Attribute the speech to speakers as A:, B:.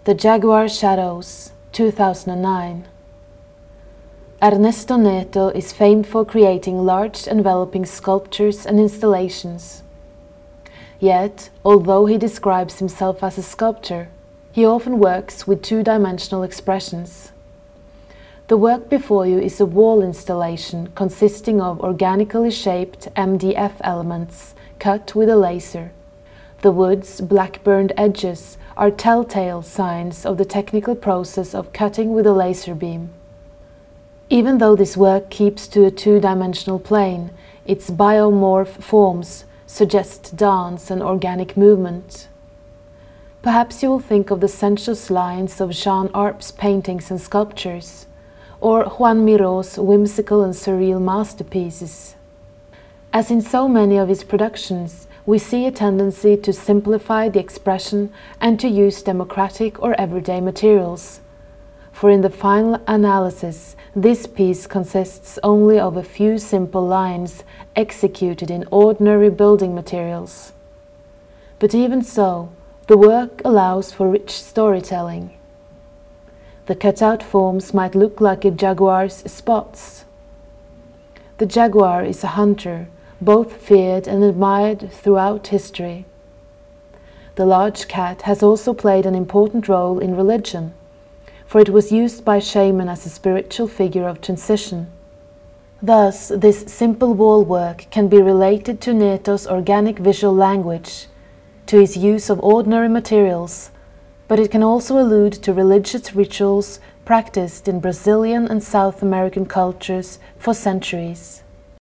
A: The Jaguar Shadows, 2009. Ernesto Neto is famed for creating large enveloping sculptures and installations. Yet, although he describes himself as a sculptor, he often works with two-dimensional expressions. The work before you is a wall installation consisting of organically shaped MDF elements cut with a laser. The wood's black-burned edges are telltale signs of the technical process of cutting with a laser beam. Even though this work keeps to a two-dimensional plane, its biomorph forms suggest dance and organic movement. Perhaps you will think of the sensuous lines of Jean Arp's paintings and sculptures, or Juan Miro's whimsical and surreal masterpieces. As in so many of his productions, we see a tendency to simplify the expression and to use democratic or everyday materials. For in the final analysis, this piece consists only of a few simple lines executed in ordinary building materials. But even so, the work allows for rich storytelling. The cutout forms might look like a jaguar's spots. The jaguar is a hunter, both feared and admired throughout history. The large cat has also played an important role in religion, for it was used by shaman as a spiritual figure of transition. Thus, this simple wall work can be related to Neto's organic visual language, to his use of ordinary materials, but it can also allude to religious rituals practiced in Brazilian and South American cultures for centuries.